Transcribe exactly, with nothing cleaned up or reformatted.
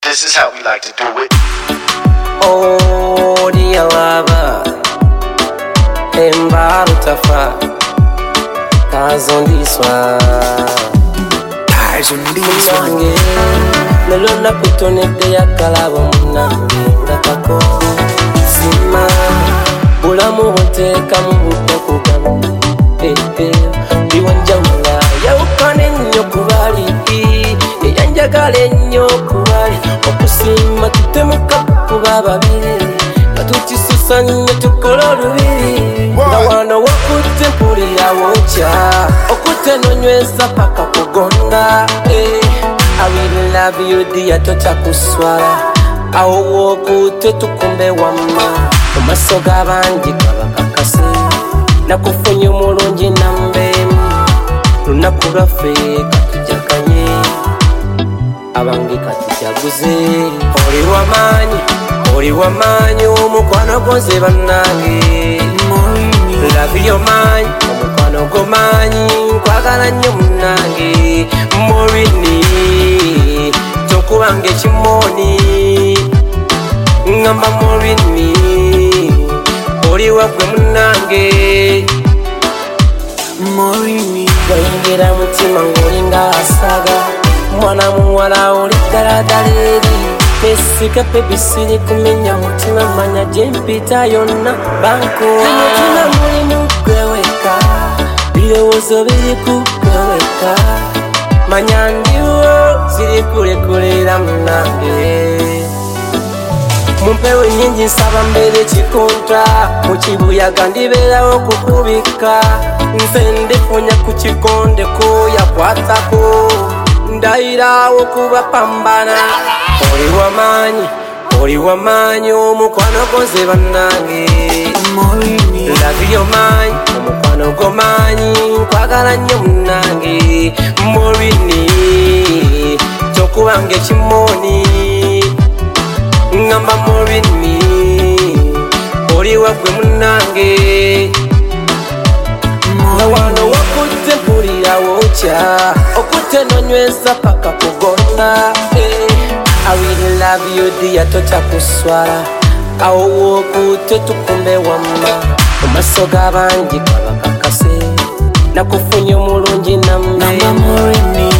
This is how we like to do it. Oh, dear lover, Embaru Tafa, Taz on this one. Taz on this one. Melona kutonete ya kalabo munange ngatako sima bulamu hoteka mubuto kugamu pepe biwanja mula yaukane nnyo kubali eyanjagala ennyo kubali okusima tutemuka kuba babiri katutisisa nnyo tukola olubiri nga wano wakutte mpulira wokya okutte nonyweza paka kugonda eh. I really love you dear tocha kuswala awo wokutte tukumbe wamma mumaso g'abandi kabakakase nakufunye omulungi nambeemu lunaku lwaffe katujakanye abange katujaguze oli wamaanyi oli wamaanyi omukwano gonze bannange love yo maanyi omukwano go maanyi nkwagala nnyo munnange Morini tokubange kimoni ngamba Morini oli wagwe munnange Morini wayingira mutima ng'olinga asaga mwana muwala oli ddala eri mesika pebisiri kumenya mutima manya gyempita yonna bankuwa mutima mulimu gweweka birowoozo biri ku gweweka manya ndiwo ziri kulekulera munange mumpewo nyingi nsaba mbeere kikontra mu kibuyaga ndibeerawo kukubika nze ndifunya ku kigondeko yakwatako ndayirawo kubapambana oli wamaanyi oli wamaanyi omukwano gonze bannange love yo maanyi omukwano go maanyi nkwagala nnyo munnange Morini tokubange kimoni ngamba Morini oli wagwe munnange nga wano wakutte mpulira wokya okutte nonyweza paka kugonda eh. I really love you dear tocha kuswala awo wokutte tukumbe wamma mumaso g'abandi kabakakase nakufunye omulungi nambeemu